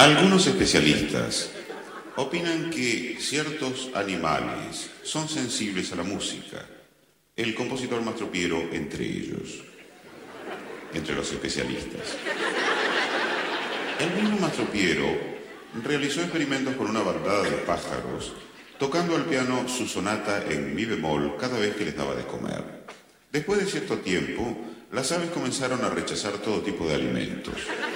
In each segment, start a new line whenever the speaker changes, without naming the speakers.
Algunos especialistas opinan que ciertos animales son sensibles a la música. El compositor Mastro Piero entre ellos, entre los especialistas. El mismo Mastro Piero realizó experimentos con una bandada de pájaros, tocando al piano su sonata en mi bemol cada vez que les daba de comer. Después de cierto tiempo, las aves comenzaron a rechazar todo tipo de alimentos,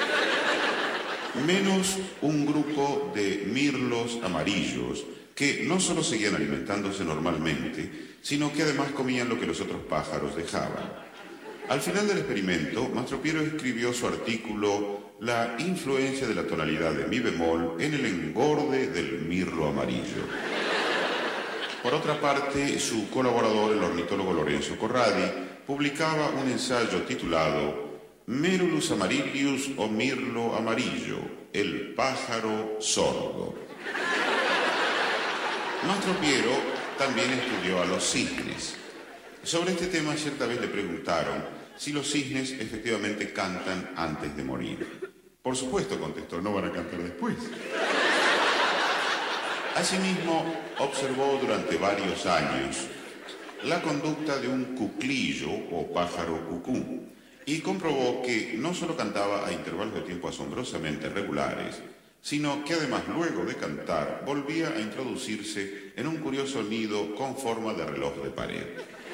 menos un grupo de mirlos amarillos que no solo seguían alimentándose normalmente, sino que además comían lo que los otros pájaros dejaban. Al final del experimento, Mastro Piero escribió su artículo La influencia de la tonalidad de mi bemol en el engorde del mirlo amarillo. Por otra parte, su colaborador, el ornitólogo Lorenzo Corradi, publicaba un ensayo titulado Merulus amarilius o mirlo amarillo, el pájaro sordo. Mastro Piero también estudió a los cisnes. Sobre este tema cierta vez le preguntaron si los cisnes efectivamente cantan antes de morir. Por supuesto, contestó, no van a cantar después. Asimismo, observó durante varios años la conducta de un cuclillo o pájaro cucú y comprobó que no solo cantaba a intervalos de tiempo asombrosamente regulares, sino que además luego de cantar volvía a introducirse en un curioso nido con forma de reloj de pared.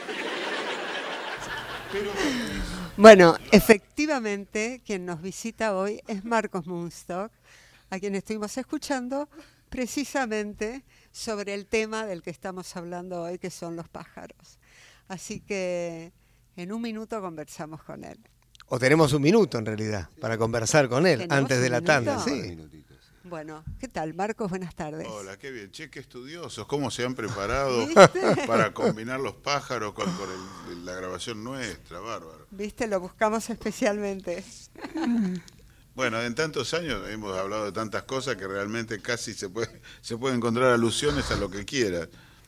Bueno, efectivamente, quien nos visita hoy es Marcos Munstock, a quien estuvimos escuchando precisamente sobre el tema del que estamos hablando hoy, que son los pájaros. Así que en un minuto conversamos con él.
O tenemos un minuto en realidad para conversar con él antes de la tanda. Sí.
Bueno, ¿qué tal, Marcos? Buenas tardes.
Hola, qué bien. Che, qué estudiosos. ¿Cómo se han preparado para combinar los pájaros con la grabación nuestra? Bárbaro.
¿Viste? Lo buscamos especialmente.
Bueno, en tantos años hemos hablado de tantas cosas que realmente casi se puede encontrar alusiones a lo que quieras.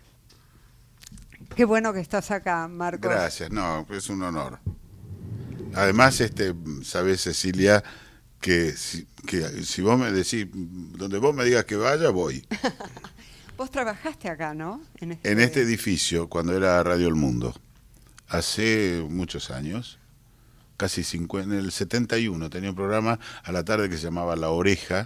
Qué bueno que estás acá, Marcos.
Gracias, no, es un honor. Además, sabés, Cecilia, que si vos me decís, donde vos me digas que vaya, voy.
Vos trabajaste acá, ¿no?
En este edificio, cuando era Radio El Mundo, hace muchos años, casi 50, en el 71, tenía un programa a la tarde que se llamaba La Oreja,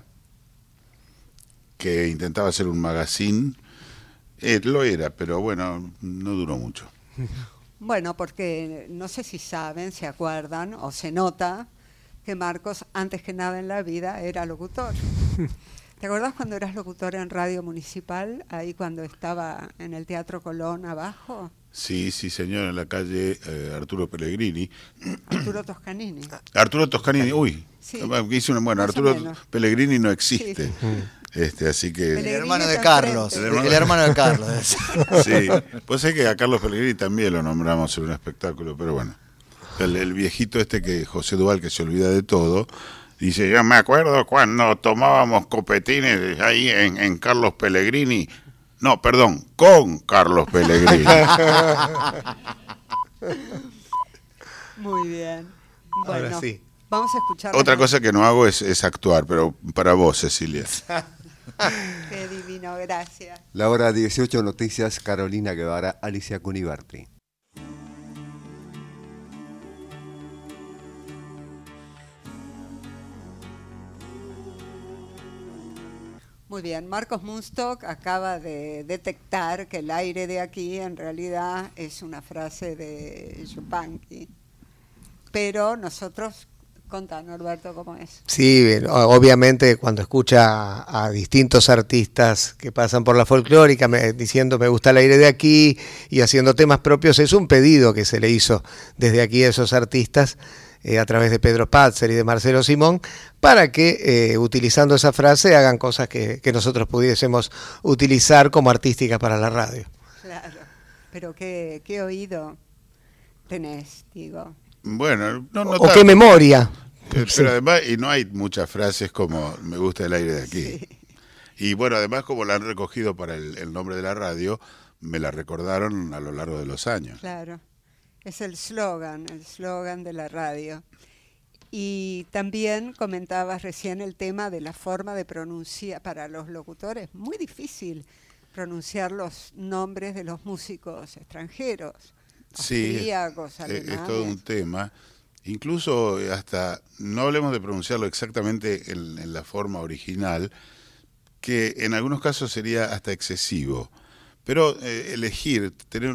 que intentaba hacer un magazine. Lo era, pero bueno, no duró mucho.
Bueno, porque no sé si saben, se acuerdan o se nota que Marcos, antes que nada en la vida, era locutor. ¿Te acordás cuando eras locutor en Radio Municipal, ahí cuando estaba en el Teatro Colón abajo?
Sí, señor, en la calle Arturo Pellegrini.
Arturo Toscanini.
Arturo Toscanini, uy.
Sí.
Bueno, Arturo Pellegrini no existe.
Sí.
Así que...
El hermano de Carlos. El hermano de Carlos.
Sí, pues es que a Carlos Pellegrini también lo nombramos en un espectáculo, pero bueno. El viejito que José Duval, que se olvida de todo, dice, yo me acuerdo cuando tomábamos copetines ahí en Carlos Pellegrini. No, perdón, con Carlos Pellegrini.
Muy bien. Bueno,
ahora sí.
Vamos a escuchar.
Otra cosa que no hago es actuar, pero para vos, Cecilia.
Qué divino, gracias.
La hora 18, noticias, Carolina Guevara, Alicia Cunibarti.
Muy bien, Marcos Munstock acaba de detectar que el aire de aquí en realidad es una frase de Yupanqui. Pero nosotros, contanos, Norberto, ¿cómo es?
Sí, obviamente cuando escucha a distintos artistas que pasan por la folclórica diciendo me gusta el aire de aquí y haciendo temas propios, es un pedido que se le hizo desde aquí a esos artistas a través de Pedro Patzer y de Marcelo Simón, para que utilizando esa frase hagan cosas que nosotros pudiésemos utilizar como artística para la radio.
Claro, pero qué oído tenés, digo.
Bueno, no
o qué memoria.
Pero
Sí.
además, y no hay muchas frases como me gusta el aire de aquí.
Sí.
Y bueno, además como la han recogido para el nombre de la radio, me la recordaron a lo largo de los años.
Claro, es el slogan de la radio. Y también comentabas recién el tema de la forma de pronunciar para los locutores. Muy difícil pronunciar los nombres de los músicos extranjeros,
Sí,
austríacos,
es
alemanes.
todo un tema. Incluso hasta, no hablemos de pronunciarlo exactamente en la forma original, que en algunos casos sería hasta excesivo. Pero elegir, tener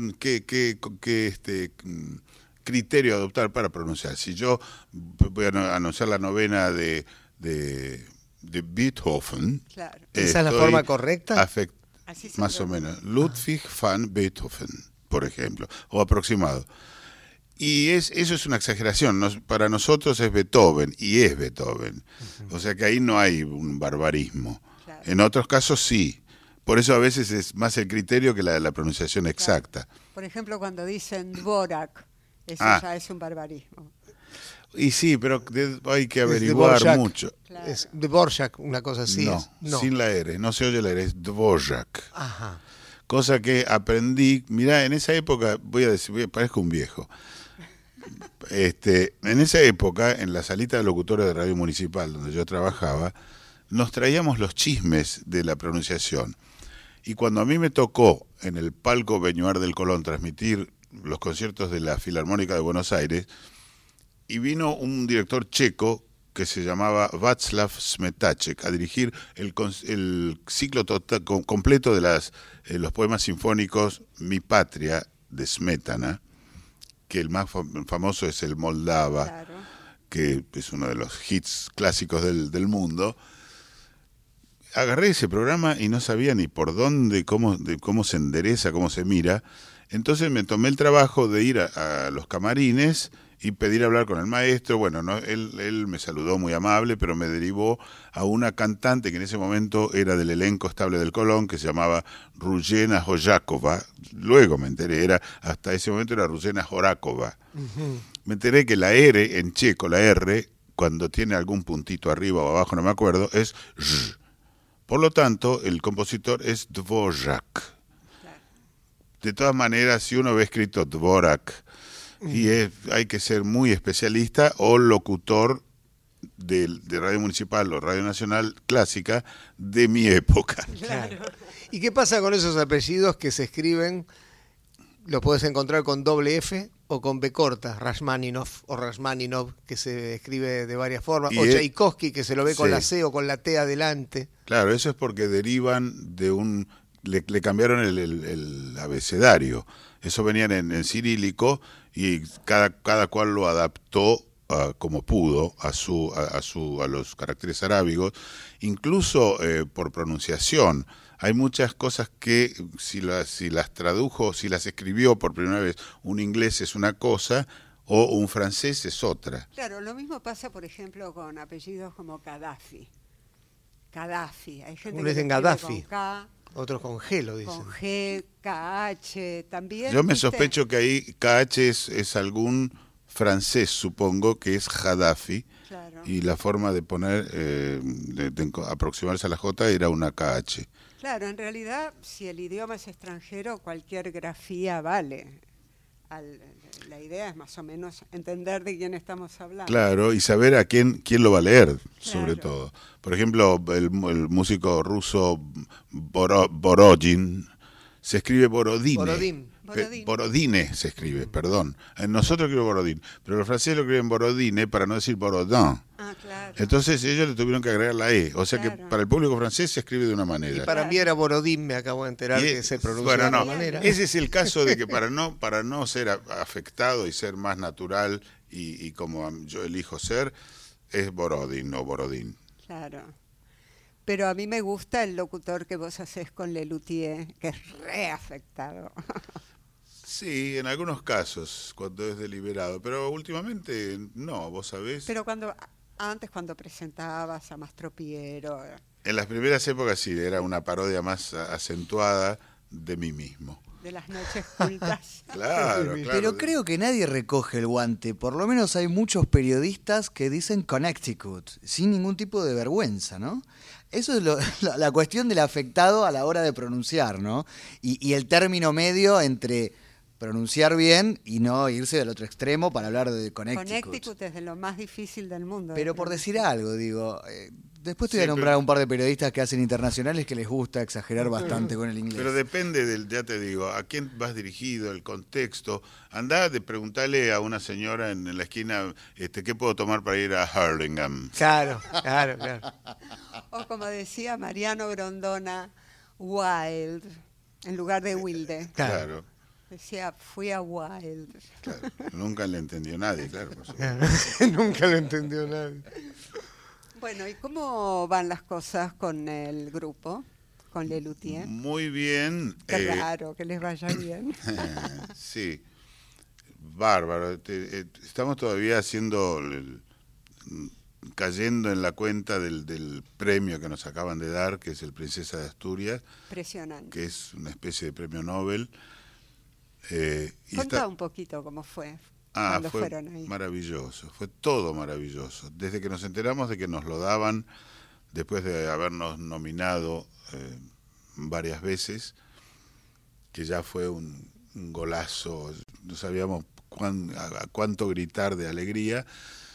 criterio adoptar para pronunciar. Si yo voy a anunciar la novena de Beethoven,
Claro.
¿Esa es la forma correcta?
Así se
más o
pronuncia.
menos. Ludwig van Beethoven, por ejemplo, o aproximado. Y eso es una exageración. Para nosotros es Beethoven, y es Beethoven. O sea que ahí no hay un barbarismo.
Claro.
En otros casos sí. Por eso a veces es más el criterio que la pronunciación exacta.
Por ejemplo, cuando dicen Dvorak, eso
Ah.
ya es un barbarismo.
Y sí, pero hay que
Es
averiguar
Dvorak.
mucho.
Claro.
Es Dvorak, una cosa así.
No,
es. No.
sin la R, no se oye la R, es Dvorak.
Ajá.
Cosa que aprendí, mirá, en esa época, parezco un viejo. En esa época, en la salita de locutores de Radio Municipal, donde yo trabajaba, nos traíamos los chismes de la pronunciación. Y cuando a mí me tocó en el palco Beñuar del Colón transmitir los conciertos de la Filarmónica de Buenos Aires, y vino un director checo que se llamaba Václav Smetacek a dirigir el ciclo completo de los poemas sinfónicos Mi Patria de Smetana, que el más famoso es el Moldava,
Claro.
que es uno de los hits clásicos del mundo. Agarré ese programa y no sabía ni por dónde, cómo se endereza, cómo se mira. Entonces me tomé el trabajo de ir a los camarines y pedir hablar con el maestro. Bueno, no, él me saludó muy amable, pero me derivó a una cantante que en ese momento era del elenco estable del Colón, que se llamaba Rujena Hojakova. Luego me enteré, hasta ese momento era Rujena Horakova. Me enteré que la R en checo, la R, cuando tiene algún puntito arriba o abajo, no me acuerdo, es Z. Por lo tanto, el compositor es Dvorak. De todas maneras, si uno ve escrito Dvorak, hay que ser muy especialista o locutor de Radio Municipal o Radio Nacional clásica de mi época.
Claro. ¿Y qué pasa con esos apellidos que se escriben? Lo puedes encontrar con doble F o con B corta, Rashmaninov o Rashmaninov, que se escribe de varias formas, o Tchaikovsky, que se lo ve con
sí.
la C o con la T adelante.
Claro, eso es porque derivan de le cambiaron el abecedario. Eso venían en cirílico y cada cual lo adaptó como pudo a los caracteres arábigos, incluso por pronunciación. Hay muchas cosas que si las tradujo, si las escribió por primera vez un inglés es una cosa o un francés es otra.
Claro, lo mismo pasa, por ejemplo, con apellidos como Gaddafi. Gaddafi. Hay gente
Uno
que
dicen
lo escribe
Gaddafi.
con K,
Otros con G lo dicen.
con G, KH, también.
Yo me
¿viste?
sospecho que ahí KH es algún francés, supongo, que es Gaddafi,
Claro.
y la forma de poner, aproximarse a la J era una KH.
Claro, en realidad, si el idioma es extranjero, cualquier grafía vale. La idea es más o menos entender de quién estamos hablando.
Claro, y saber a quién lo va a leer, sobre
Claro.
todo. Por ejemplo, el músico ruso Borodin, se escribe Borodine.
Borodín.
Borodine se escribe, perdón. Nosotros escribimos Borodin, pero los franceses lo escriben Borodine para no decir Borodin.
Ah, claro.
Entonces ellos le tuvieron que agregar la E. O sea que
Claro.
para el público francés se escribe de una manera.
Para mí era Borodín, me acabo de enterar que se pronuncia
bueno,
de
no,
otra manera.
ese es el caso de que para no ser afectado y ser más natural y como yo elijo ser, es Borodin o Borodín.
Claro. Pero a mí me gusta el locutor que vos hacés con Lelutier, que es reafectado.
Sí, en algunos casos, cuando es deliberado, pero últimamente no, vos sabés.
Pero antes cuando presentabas a Mastropiero,
En las primeras épocas sí, era una parodia más acentuada de mí mismo.
de las noches cultas.
Claro, claro.
Pero creo que nadie recoge el guante. Por lo menos hay muchos periodistas que dicen Connecticut, sin ningún tipo de vergüenza, ¿no? Eso es la cuestión del afectado a la hora de pronunciar, ¿no? Y el término medio entre pronunciar bien y no irse del otro extremo para hablar de Connecticut.
Connecticut es de lo más difícil del mundo.
Pero por decir algo, digo, después te voy a
Sí,
nombrar
pero-
un par de periodistas que hacen internacionales que les gusta exagerar bastante con el inglés.
Pero depende del, ya te digo, a quién vas dirigido, el contexto. Andá de preguntarle a una señora en la esquina, ¿qué puedo tomar para ir a Hurlingham?
Claro.
O como decía Mariano Grondona, Wild, en lugar de Wilde.
Claro,
Decía, fui a Wild.
claro. Nunca le entendió nadie, claro. Por supuesto.
Nunca lo entendió nadie.
Bueno, ¿y cómo van las cosas con el grupo? Con Lelutier.
Muy bien.
Qué raro que les vaya bien.
Sí, bárbaro. Estamos todavía cayendo en la cuenta del premio que nos acaban de dar, que es el Princesa de Asturias,
Impresionante.
que es una especie de premio Nobel. Y
Contá un poquito cómo fue cuando
fue
fueron ahí.
maravilloso, fue todo maravilloso. Desde que nos enteramos de que nos lo daban, después de habernos nominado varias veces, que ya fue un golazo, no sabíamos a cuánto gritar de alegría,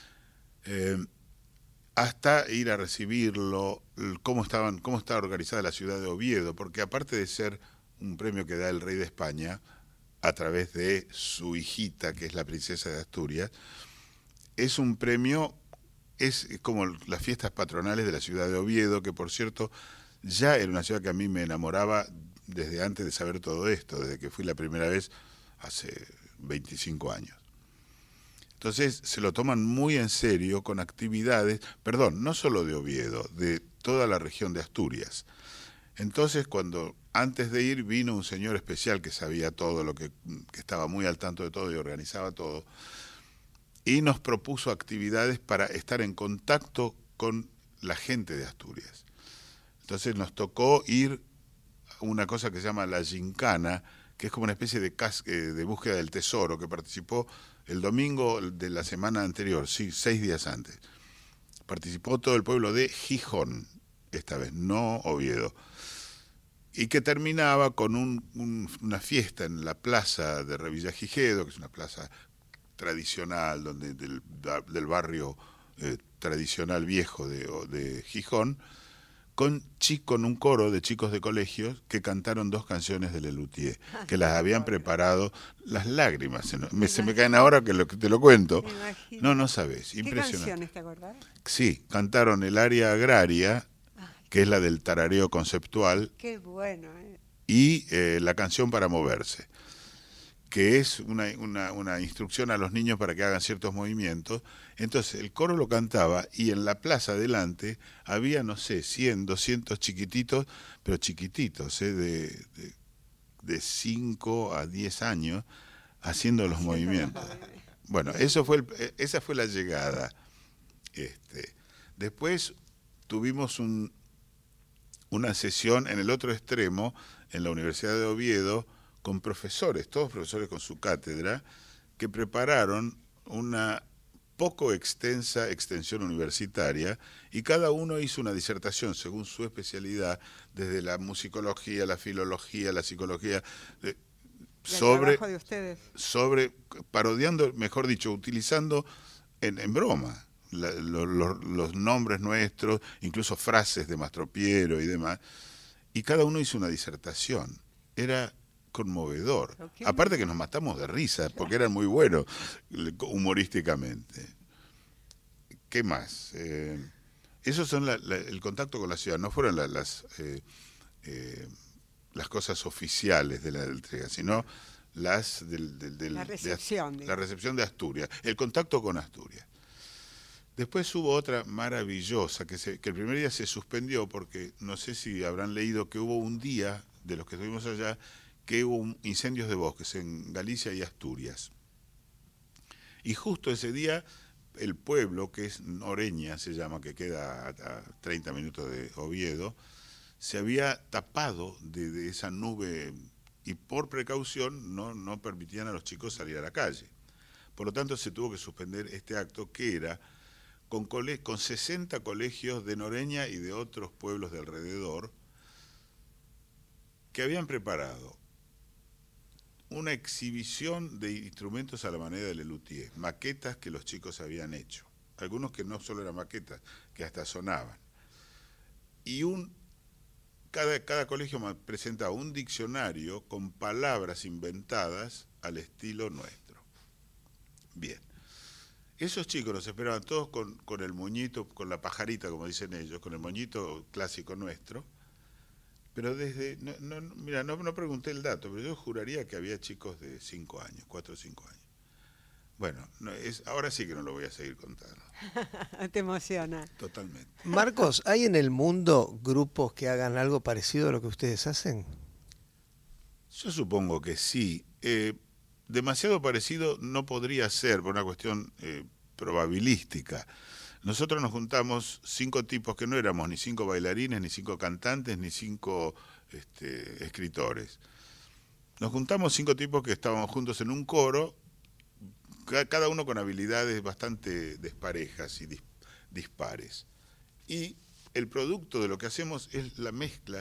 hasta ir a recibirlo, cómo estaba organizada la ciudad de Oviedo, porque aparte de ser un premio que da el rey de España, a través de su hijita, que es la princesa de Asturias, es un premio, es como las fiestas patronales de la ciudad de Oviedo, que por cierto ya era una ciudad que a mí me enamoraba desde antes de saber todo esto, desde que fui la primera vez hace 25 años. Entonces se lo toman muy en serio con actividades, no solo de Oviedo, de toda la región de Asturias. Entonces antes de ir vino un señor especial que sabía todo, que estaba muy al tanto de todo y organizaba todo, y nos propuso actividades para estar en contacto con la gente de Asturias. Entonces nos tocó ir a una cosa que se llama la Gincana, que es como una especie de búsqueda del tesoro, que participó el domingo de la semana anterior, sí, 6 días antes. Participó todo el pueblo de Gijón, esta vez, no Oviedo. Y que terminaba con una fiesta en la plaza de Revillagigedo, que es una plaza tradicional del barrio tradicional viejo de Gijón, con un coro de chicos de colegios que cantaron 2 canciones de Lelutier, que las habían preparado. Las lágrimas se me caen ahora que te lo cuento. No sabes, impresionante.
¿Qué canciones te acordás?
Sí, cantaron el aria agraria, que es la del tarareo conceptual.
Qué bueno,
Y la canción para moverse, que es una instrucción a los niños para que hagan ciertos movimientos. Entonces el coro lo cantaba y en la plaza adelante había, no sé, 100, 200 chiquititos, pero chiquititos, de 5 a 10 años, haciendo los movimientos. Bueno, esa fue la llegada. Después tuvimos una sesión en el otro extremo, en la Universidad de Oviedo, con profesores, todos profesores con su cátedra, que prepararon una poco extensa extensión universitaria y cada uno hizo una disertación según su especialidad, desde la musicología, la filología, la psicología, sobre parodiando, mejor dicho, utilizando en broma los nombres nuestros, incluso frases de Mastropiero y demás, y cada uno hizo una disertación. Era conmovedor. Aparte que nos matamos de risa, porque eran muy buenos humorísticamente. ¿Qué más? Esos son el contacto con la ciudad. No fueron las cosas oficiales de la entrega, sino la recepción de Asturias, el contacto con Asturias. Después hubo otra maravillosa, que el primer día se suspendió porque no sé si habrán leído que hubo un día, de los que estuvimos allá, que hubo incendios de bosques en Galicia y Asturias. Y justo ese día, el pueblo, que es Noreña, se llama, que queda a 30 minutos de Oviedo, se había tapado de esa nube y por precaución no permitían a los chicos salir a la calle. Por lo tanto, se tuvo que suspender este acto que era con 60 colegios de Noreña y de otros pueblos de alrededor que habían preparado una exhibición de instrumentos a la manera de Lelutier, maquetas que los chicos habían hecho, algunos que no solo eran maquetas, que hasta sonaban. Y cada colegio presentaba un diccionario con palabras inventadas al estilo nuestro. Bien. Esos chicos nos esperaban todos con el moñito, con la pajarita, como dicen ellos, con el moñito clásico nuestro. Pero mira, no pregunté el dato, pero yo juraría que había chicos de 5 años, 4 o 5 años. Bueno, ahora sí que no lo voy a seguir contando.
Te emociona.
Totalmente.
Marcos, ¿hay en el mundo grupos que hagan algo parecido a lo que ustedes hacen?
Yo supongo que sí. Demasiado parecido no podría ser por una cuestión probabilística. Nosotros nos juntamos 5 tipos que no éramos ni 5 bailarines, ni 5 cantantes, ni 5 escritores. Nos juntamos 5 tipos que estábamos juntos en un coro, cada uno con habilidades bastante desparejas y dispares. Y el producto de lo que hacemos es la mezcla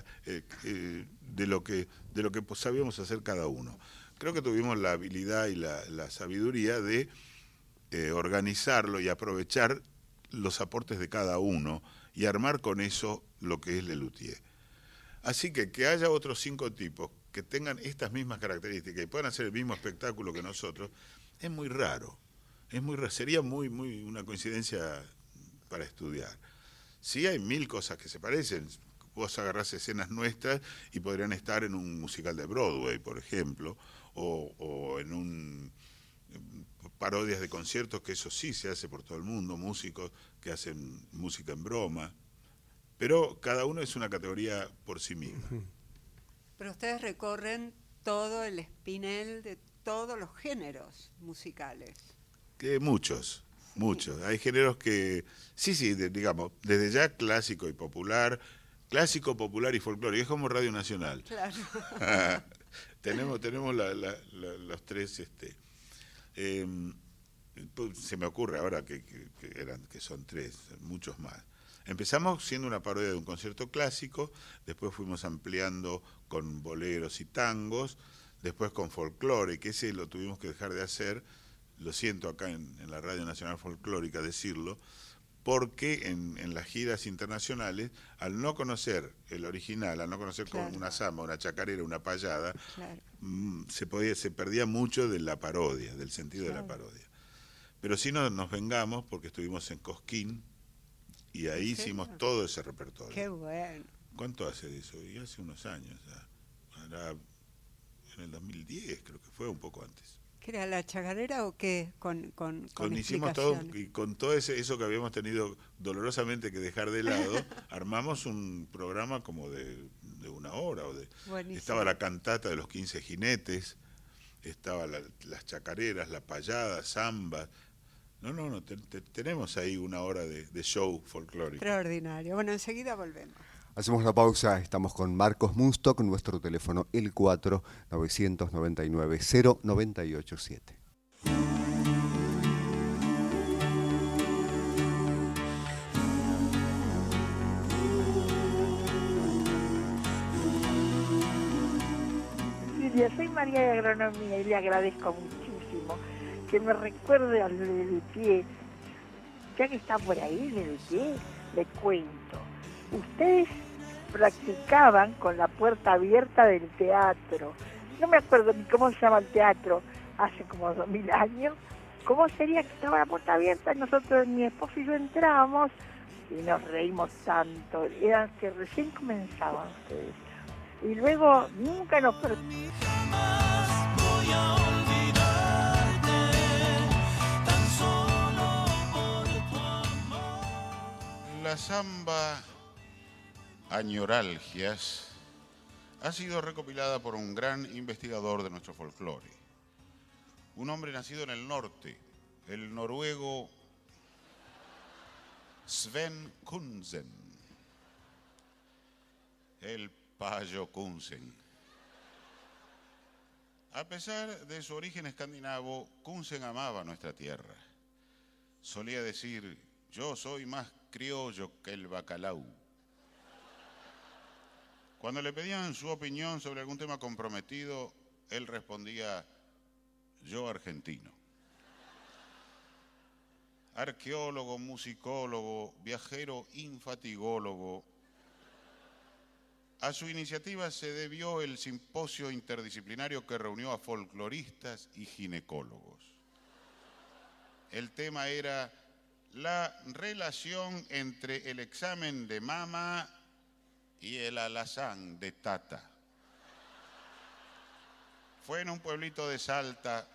de lo que sabíamos hacer cada uno. Creo que tuvimos la habilidad y la sabiduría de organizarlo y aprovechar los aportes de cada uno y armar con eso lo que es Lelutier. Así que haya otros 5 tipos que tengan estas mismas características y puedan hacer el mismo espectáculo que nosotros, es muy raro. Sería muy una coincidencia para estudiar. Sí hay 1000 cosas que se parecen. Vos agarrás escenas nuestras y podrían estar en un musical de Broadway, por ejemplo, o en parodias de conciertos, que eso sí se hace por todo el mundo, músicos que hacen música en broma, pero cada uno es una categoría por sí misma.
Pero ustedes recorren todo el espinel de todos los géneros musicales.
Muchos. Hay géneros que, digamos, desde ya clásico, popular y folclórico, es como Radio Nacional.
Claro.
tenemos los tres, se me ocurre ahora que son 3, muchos más. Empezamos siendo una parodia de un concierto clásico, después fuimos ampliando con boleros y tangos, después con folclore, que ese lo tuvimos que dejar de hacer, lo siento acá en la Radio Nacional Folclórica decirlo, porque en las giras internacionales, al no conocer el original, al no conocer con una samba, una chacarera, una payada, se perdía mucho de la parodia, del sentido de la parodia. Pero sí nos vengamos porque estuvimos en Cosquín y ahí hicimos todo ese repertorio.
Qué bueno.
¿Cuánto hace de eso? Y hace unos años ya. Era en el 2010, creo que fue, un poco antes.
¿Qué era, la chacarera o qué? Con
hicimos todo, y con todo eso que habíamos tenido dolorosamente que dejar de lado, armamos un programa como de 1 hora. Estaba la cantata de los 15 jinetes, estaba las chacareras, la payada, zamba. No, tenemos ahí 1 hora de show folclórico.
Extraordinario. Bueno, enseguida volvemos.
Hacemos la pausa, estamos con Marcos Munstock, nuestro teléfono el 4-999-0987.
Silvia, soy María de Agronomía y le agradezco muchísimo que me recuerde al Lelutier. Ya que está por ahí Lelutier, le cuento. Ustedes practicaban con la puerta abierta del teatro. No me acuerdo ni cómo se llama el teatro, hace como 2000 años. ¿Cómo sería que estaba la puerta abierta? Nosotros, mi esposo y yo entramos y nos reímos tanto. Eran que recién comenzaban ustedes. Y luego nunca nos...
La samba Añoralgias ha sido recopilada por un gran investigador de nuestro folclore, un hombre nacido en el norte, el noruego Sven Kunsen, el Payo Kunsen. A pesar de su origen escandinavo, Kunsen amaba nuestra tierra. Solía decir: yo soy más criollo que el bacalao. Cuando le pedían su opinión sobre algún tema comprometido, él respondía, yo argentino. Arqueólogo, musicólogo, viajero infatigólogo. A su iniciativa se debió el simposio interdisciplinario que reunió a folcloristas y ginecólogos. El tema era la relación entre el examen de mama y el alazán de tata. Fue en un pueblito de Salta.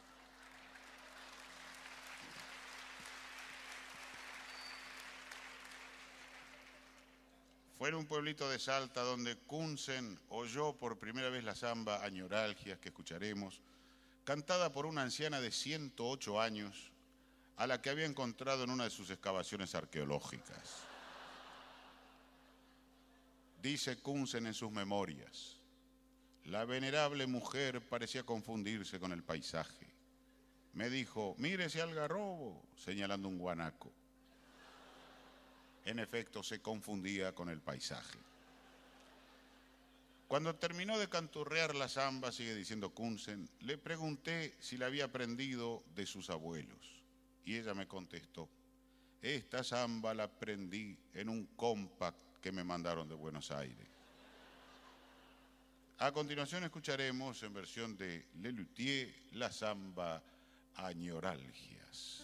Fue en un pueblito de Salta donde Kunsen oyó por primera vez la samba Añoralgias que escucharemos, cantada por una anciana de 108 años, a la que había encontrado en una de sus excavaciones arqueológicas. Dice Kunsen en sus memorias, la venerable mujer parecía confundirse con el paisaje. Me dijo, mire ese algarrobo, señalando un guanaco. En efecto, se confundía con el paisaje. Cuando terminó de canturrear la samba, sigue diciendo Kunsen, le pregunté si la había aprendido de sus abuelos. Y ella me contestó, esta samba la aprendí en un compact que me mandaron de Buenos Aires. A continuación escucharemos en versión de Lelutier la samba Añoralgias.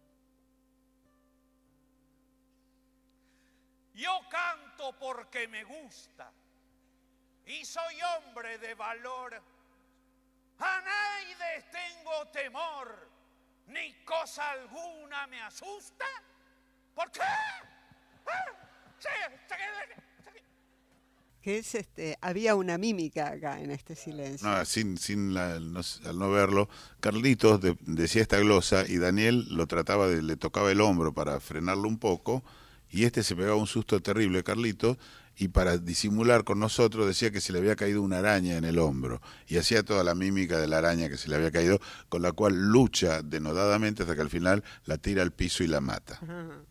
Yo canto porque me gusta y soy hombre de valor. A nadie tengo temor, ni cosa alguna me asusta. ¿Por qué?
Que es había una mímica acá en este silencio.
No, al no verlo, Carlitos decía esta glosa y Daniel lo trataba le tocaba el hombro para frenarlo un poco. Y se pegaba un susto terrible, Carlitos, y para disimular con nosotros decía que se le había caído una araña en el hombro. Y hacía toda la mímica de la araña que se le había caído, con la cual lucha denodadamente hasta que al final la tira al piso y la mata.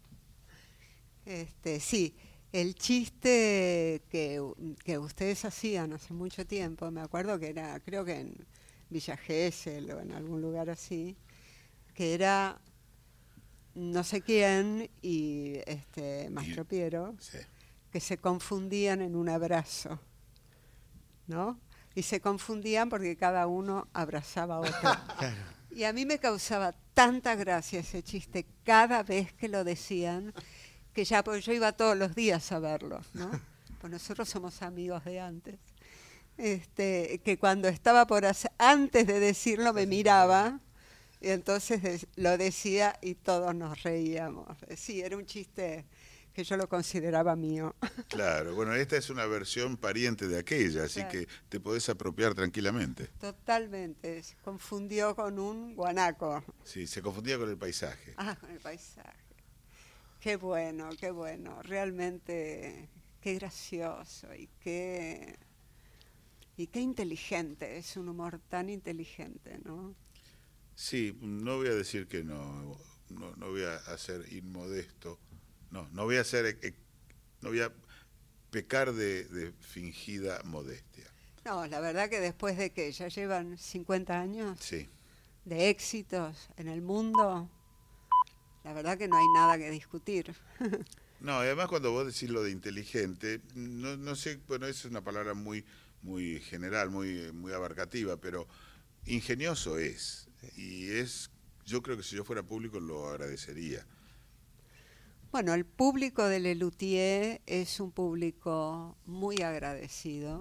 Sí, el chiste que ustedes hacían hace mucho tiempo, me acuerdo que era, creo que en Villa Gesell o en algún lugar así, que era... no sé quién y Mastro Piero, sí, que se confundían en un abrazo, ¿no? Y se confundían porque cada uno abrazaba a otro. Y a mí me causaba tanta gracia ese chiste cada vez que lo decían, que ya, pues yo iba todos los días a verlo, ¿no? Pues nosotros somos amigos de antes. Que cuando estaba antes de decirlo me miraba. Y entonces lo decía y todos nos reíamos. Sí, era un chiste que yo lo consideraba mío.
Claro, bueno, esta es una versión pariente de aquella, así claro, que te podés apropiar tranquilamente.
Totalmente, se confundió con un guanaco.
Sí, se confundía con el paisaje.
Ah, con el paisaje. Qué bueno, realmente, qué gracioso y qué inteligente, es un humor tan inteligente, ¿no?
Sí, no voy a decir que no voy a ser inmodesto, no voy a pecar de fingida modestia.
No, la verdad que después de que ya llevan 50 años
sí,
de éxitos en el mundo, la verdad que no hay nada que discutir.
No, además cuando vos decís lo de inteligente, no sé, bueno, es una palabra muy general, muy abarcativa, pero ingenioso es. Y yo creo que si yo fuera público lo agradecería.
Bueno, el público de Lelutier es un público muy agradecido,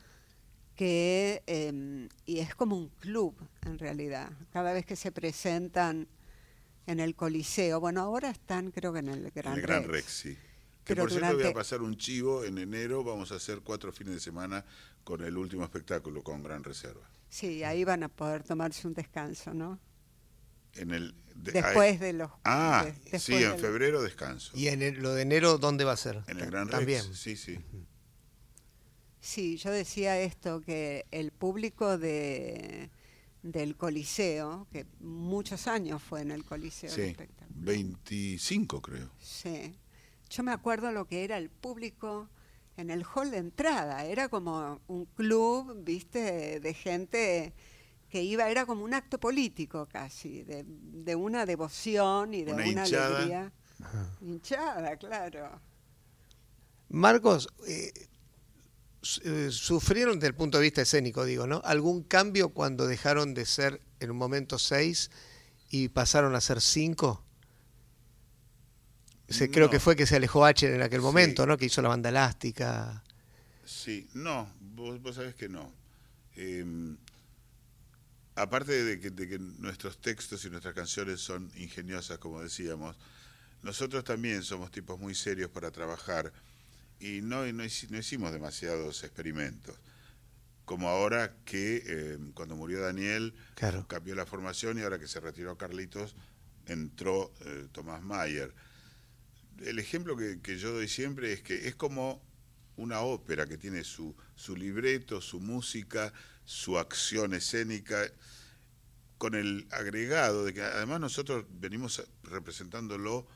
y es como un club en realidad. Cada vez que se presentan en el Coliseo, bueno, ahora están creo que en el Gran
Rex, sí. Que por cierto voy a pasar un chivo, en enero vamos a hacer 4 fines de semana con el último espectáculo, con Gran Reserva.
Sí, ahí van a poder tomarse un descanso, ¿no?
Después
de los...
sí, en febrero descanso.
¿Y lo de enero dónde va a ser?
En el Gran
También.
Rex, sí.
Sí, yo decía esto, que el público del Coliseo, que muchos años fue en el Coliseo el espectáculo.
25 creo.
Sí. Yo me acuerdo lo que era el público en el hall de entrada. Era como un club, viste, de gente que iba, era como un acto político casi, de una devoción y de una
hinchada.
alegría. Hinchada, claro.
Marcos, sufrieron desde el punto de vista escénico, digo, ¿no? ¿Algún cambio cuando dejaron de ser en un momento 6 y pasaron a ser 5? Creo que fue que se alejó H en aquel momento, ¿no? Que hizo la banda elástica.
Sí, no, vos sabés que no. Aparte de que nuestros textos y nuestras canciones son ingeniosas, como decíamos, nosotros también somos tipos muy serios para trabajar y no hicimos demasiados experimentos. Como ahora que cuando murió Daniel,
claro,
cambió la formación y ahora que se retiró Carlitos, entró Tomás Mayer. El ejemplo que yo doy siempre es que es como una ópera que tiene su libreto, su música, su acción escénica, con el agregado de que además nosotros venimos representándolo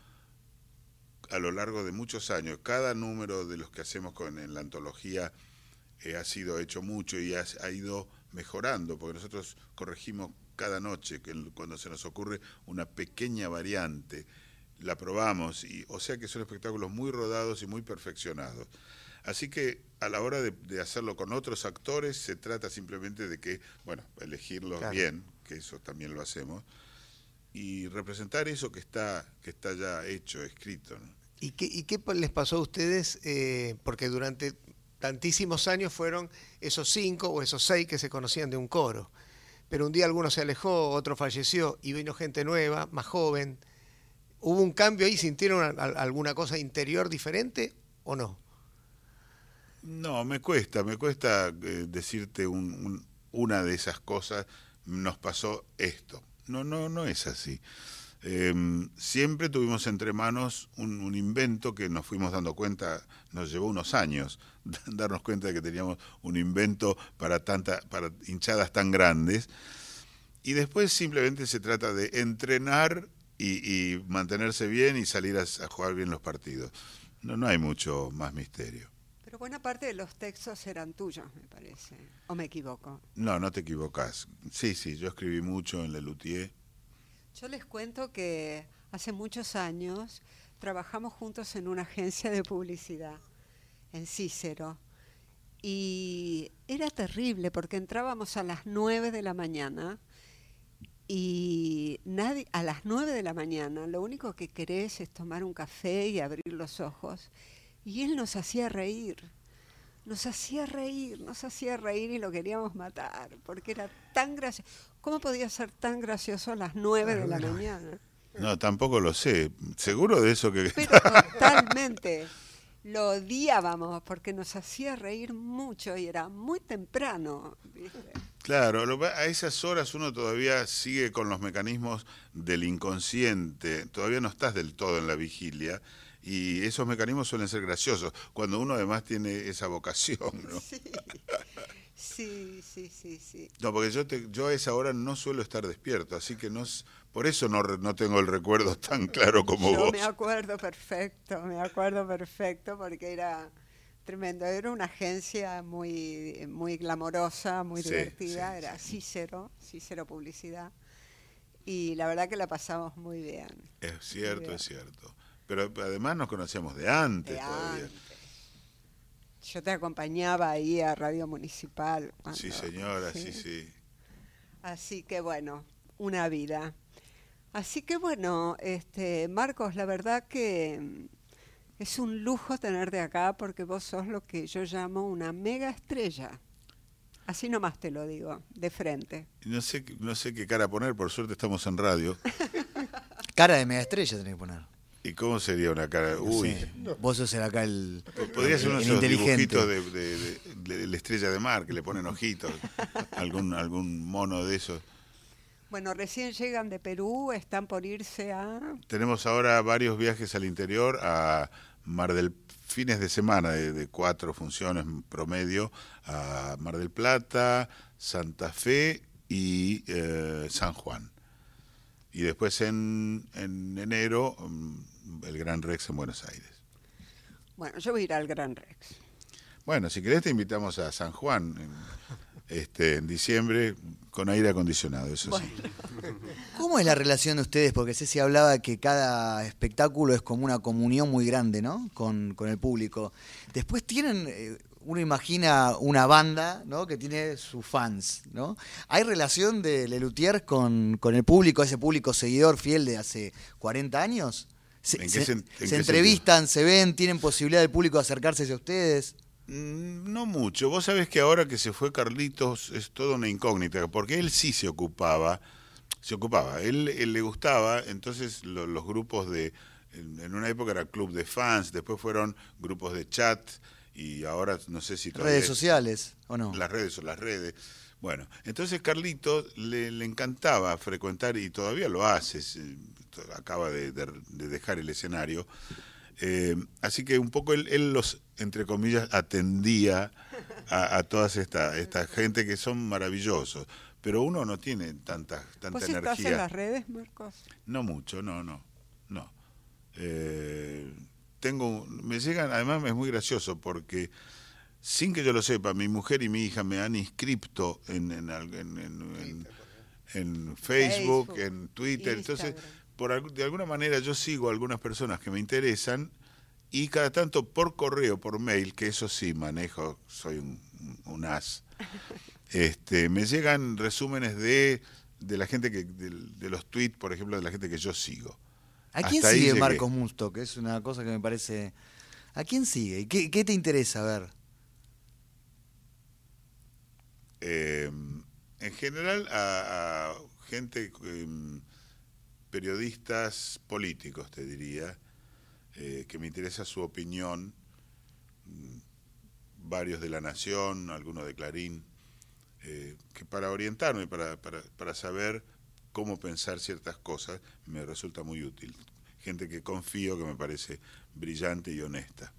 a lo largo de muchos años. Cada número de los que hacemos en la antología ha sido hecho mucho y ha ido mejorando, porque nosotros corregimos cada noche, cuando se nos ocurre una pequeña variante, la probamos, o sea que son espectáculos muy rodados y muy perfeccionados. Así que a la hora de hacerlo con otros actores, se trata simplemente de que, bueno, elegirlos bien, que eso también lo hacemos, y representar eso que está ya hecho, escrito, ¿no?
¿Y qué les pasó a ustedes? Porque durante tantísimos años fueron esos 5 o esos 6 que se conocían de un coro. Pero un día alguno se alejó, otro falleció y vino gente nueva, más joven. ¿Hubo un cambio ahí? ¿Sintieron alguna cosa interior diferente o no?
No, me cuesta decirte una de esas cosas, nos pasó esto. No es así. Siempre tuvimos entre manos un invento que nos fuimos dando cuenta, nos llevó unos años darnos cuenta de que teníamos un invento para hinchadas tan grandes, y después simplemente se trata de entrenar y mantenerse bien y salir a jugar bien los partidos. No hay mucho más misterio.
Pero buena parte de los textos eran tuyos, me parece. ¿O me equivoco?
No te equivocás. Sí, yo escribí mucho en Lelutier.
Yo les cuento que hace muchos años trabajamos juntos en una agencia de publicidad, en Cícero. Y era terrible porque entrábamos a las 9 de la mañana y a las 9 de la mañana lo único que querés es tomar un café y abrir los ojos. Y él nos hacía reír y lo queríamos matar porque era tan gracioso. ¿Cómo podía ser tan gracioso a las 9 de la mañana?
No, tampoco lo sé. Seguro de eso que...
Pero totalmente. Lo odiábamos porque nos hacía reír mucho y era muy temprano, ¿viste?
Claro, a esas horas uno todavía sigue con los mecanismos del inconsciente, todavía no estás del todo en la vigilia, y esos mecanismos suelen ser graciosos, cuando uno además tiene esa vocación, ¿no?
Sí.
No, porque yo a esa hora no suelo estar despierto, así que por eso no tengo el recuerdo tan claro como vos.
Yo me acuerdo perfecto, porque era tremendo. Era una agencia muy, muy glamorosa, muy divertida, era Cícero Publicidad, y la verdad que la pasamos muy bien.
Es cierto. Pero además nos conocíamos de antes todavía.
Yo te acompañaba ahí a Radio Municipal.
Sí, señora, sí.
Así que bueno, una vida. Así que bueno, Marcos, la verdad que es un lujo tenerte acá porque vos sos lo que yo llamo una mega estrella. Así nomás te lo digo, de frente.
No sé qué cara poner, por suerte estamos en radio.
Cara de mega estrella tenés que poner.
¿Y cómo sería una cara? Uy.
Sí. Vos sos acá el
podría ser uno de esos
inteligente.
dibujitos de la estrella de mar, que le ponen ojitos, algún mono de esos.
Bueno, recién llegan de Perú, están por irse a...
Tenemos ahora varios viajes al interior, a Mar del fines de semana, de 4 funciones promedio, a Mar del Plata, Santa Fe y San Juan. Y después en enero, el Gran Rex en Buenos Aires.
Bueno, yo voy a ir al Gran Rex.
Bueno, si querés te invitamos a San Juan en diciembre con aire acondicionado, eso sí.
¿Cómo es la relación de ustedes? Porque Ceci hablaba que cada espectáculo es como una comunión muy grande, ¿no? Con el público. Después tienen, uno imagina una banda, ¿no? Que tiene sus fans, ¿no? ¿Hay relación de Lelutier con el público, ese público seguidor fiel de hace 40 años? ¿Se entrevistan, se ven, tienen posibilidad del público de acercarse hacia ustedes?
No mucho. Vos sabés que ahora que se fue Carlitos es toda una incógnita, porque él sí se ocupaba, él le gustaba, entonces los grupos en una época era club de fans, después fueron grupos de chat y ahora no sé si todavía...
¿Redes sociales o no?
Las redes. Bueno, entonces Carlitos le encantaba frecuentar y todavía lo hace, acaba de dejar el escenario. Así que un poco él los, entre comillas, atendía a toda esta gente que son maravillosos. Pero uno no tiene tanta
¿Vos
energía.
estás en las redes, Marcos?
No mucho, no. Me llegan, además es muy gracioso porque sin que yo lo sepa, mi mujer y mi hija me han inscrito en Facebook, en Twitter,
Instagram.
entonces de alguna manera yo sigo a algunas personas que me interesan y cada tanto por correo, por mail, que eso sí manejo, soy un as, me llegan resúmenes de la gente de los tweets, por ejemplo, de la gente que yo sigo.
¿A quién
Hasta ahí
sigue
llegué.
Marcos Munstock? Que es una cosa que me parece... ¿A quién sigue? ¿Qué te interesa ver?
En general a gente, periodistas políticos, te diría, que me interesa su opinión, varios de La Nación, algunos de Clarín, que para orientarme, para saber cómo pensar ciertas cosas, me resulta muy útil. Gente que confío, que me parece brillante y honesta.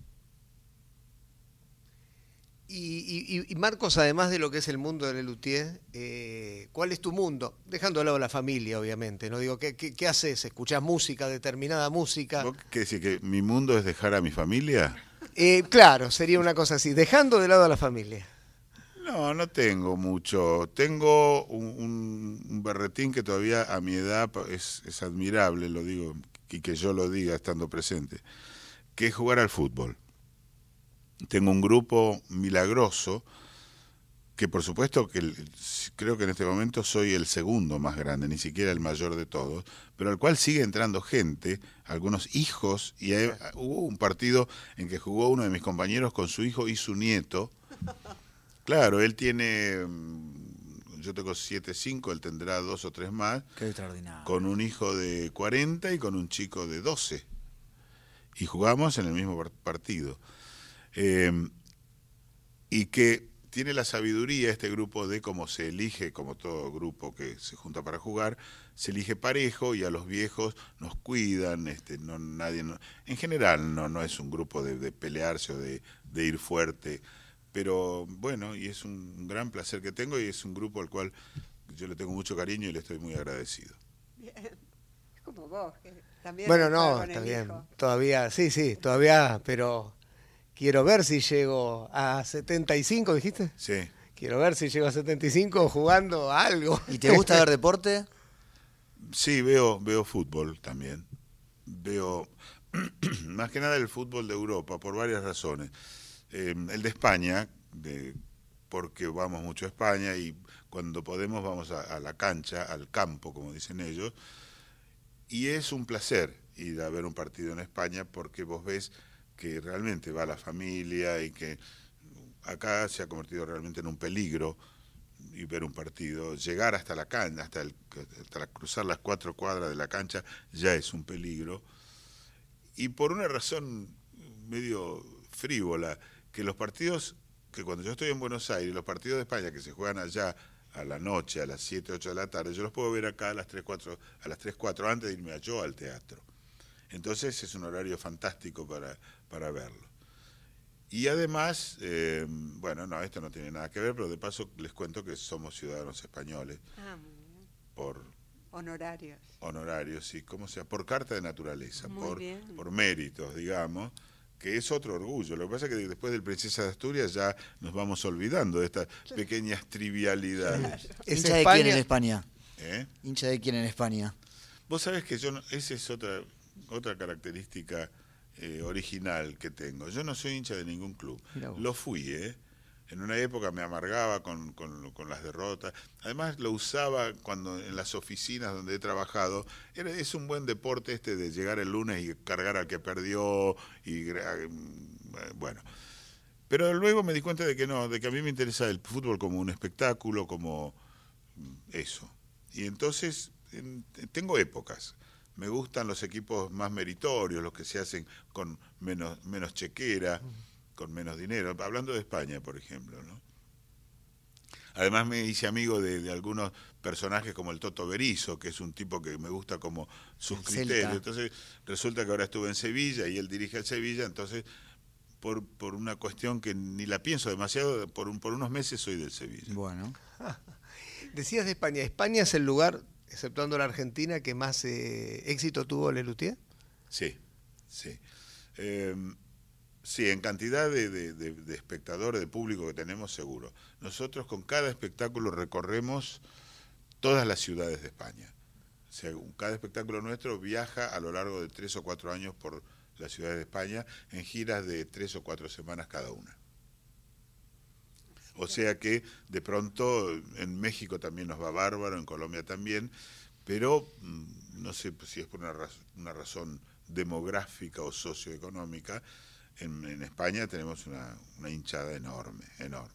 Y Marcos, además de lo que es el mundo de Lelutier, ¿cuál es tu mundo? Dejando de lado la familia, obviamente, ¿no? Digo, ¿qué haces? ¿Escuchás música, determinada música?
¿Vos qué decís, que mi mundo es dejar a mi familia?
Claro, sería una cosa así, dejando de lado a la familia.
No tengo mucho. Tengo un berretín que todavía a mi edad es admirable, lo digo, y que yo lo diga estando presente, que es jugar al fútbol. Tengo un grupo milagroso que por supuesto que creo que en este momento soy el segundo más grande, ni siquiera el mayor de todos, pero al cual sigue entrando gente, algunos hijos, y hubo un partido en que jugó uno de mis compañeros con su hijo y su nieto. Claro, él tiene, yo tengo 7-5, él tendrá 2 o 3 más.
Qué extraordinario.
Con un hijo de 40 y con un chico de 12. Y jugamos en el mismo partido. Y que tiene la sabiduría este grupo de cómo se elige, como todo grupo que se junta para jugar, se elige parejo y a los viejos nos cuidan, en general no es un grupo de pelearse o de ir fuerte, pero bueno, y es un gran placer que tengo y es un grupo al cual yo le tengo mucho cariño y le estoy muy agradecido.
Bien. Es como vos, que también...
Bueno,
estás
no,
con
está
el
bien,
hijo.
todavía, sí, todavía, pero quiero ver si llego a 75, ¿dijiste?
Sí.
Quiero ver si llego a 75 jugando a algo.
¿Y te gusta ver deporte?
Sí, veo fútbol también. Veo más que nada el fútbol de Europa, por varias razones. El de España, porque vamos mucho a España y cuando podemos vamos a la cancha, al campo, como dicen ellos, y es un placer ir a ver un partido en España porque vos ves que realmente va la familia y que acá se ha convertido realmente en un peligro y ver un partido, llegar hasta la cancha, hasta cruzar las 4 cuadras de la cancha ya es un peligro. Y por una razón medio frívola, que los partidos, que cuando yo estoy en Buenos Aires, los partidos de España que se juegan allá a la noche, a las 7, 8 de la tarde, yo los puedo ver acá a las 3, 4 antes de irme yo al teatro. Entonces es un horario fantástico para verlo. Y además, bueno, no, esto no tiene nada que ver, pero de paso les cuento que somos ciudadanos españoles.
Ah, muy bien.
Por
Honorarios.
honorarios, sí, como sea, por carta de naturaleza,
Muy bien.
por méritos, digamos, que es otro orgullo. Lo que pasa es que después del Princesa de Asturias ya nos vamos olvidando de estas pequeñas trivialidades.
¿Hincha de quién en España?
¿Eh?
¿Hincha de quién en España?
Vos sabés que yo no, esa es otra característica original que tengo. Yo no soy hincha de ningún club. Lo fui, En una época me amargaba con las derrotas. Además lo usaba cuando en las oficinas donde he trabajado. Es un buen deporte de llegar el lunes y cargar al que perdió. Bueno. Pero luego me di cuenta de que no, de que a mí me interesa el fútbol como un espectáculo, como eso. Y entonces tengo épocas. Me gustan los equipos más meritorios, los que se hacen con menos chequera, con menos dinero. Hablando de España, por ejemplo, ¿no? Además me hice amigo de algunos personajes como el Toto Berizo, que es un tipo que me gusta como sus criterios. Entonces resulta que ahora estuve en Sevilla y él dirige al Sevilla, entonces por una cuestión que ni la pienso demasiado, por unos meses soy del Sevilla.
Bueno.
Decías de España. ¿España es el lugar, exceptuando la Argentina, que más éxito tuvo Lelutier?
Sí, sí. Sí, en cantidad de espectadores, de público que tenemos, seguro. Nosotros con cada espectáculo recorremos todas las ciudades de España. O sea, cada espectáculo nuestro viaja a lo largo de 3 o 4 años por las ciudades de España en giras de 3 o 4 semanas cada una. O sea que de pronto en México también nos va bárbaro, en Colombia también, pero no sé si es por una razón demográfica o socioeconómica. En España tenemos una hinchada enorme, enorme.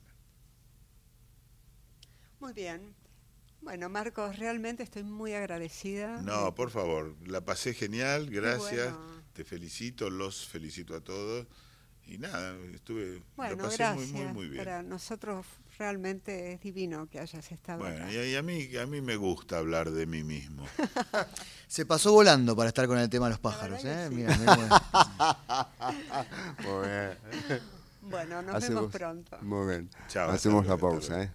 Muy bien. Bueno, Marcos, realmente estoy muy agradecida.
No, por favor, la pasé genial, gracias.
Bueno.
Te felicito, los felicito a todos. Y nada,
Bueno,
lo pasé
gracias.
muy bien.
Para nosotros realmente es divino que hayas estado
Bueno,
acá.
y a mí me gusta hablar de mí mismo.
Se pasó volando para estar con el tema de los pájaros,
verdad que sí.
Mira,
Muy bien.
Bueno, nos vemos pronto.
Muy bien.
Chao,
Hacemos
hasta
la
luego,
pausa,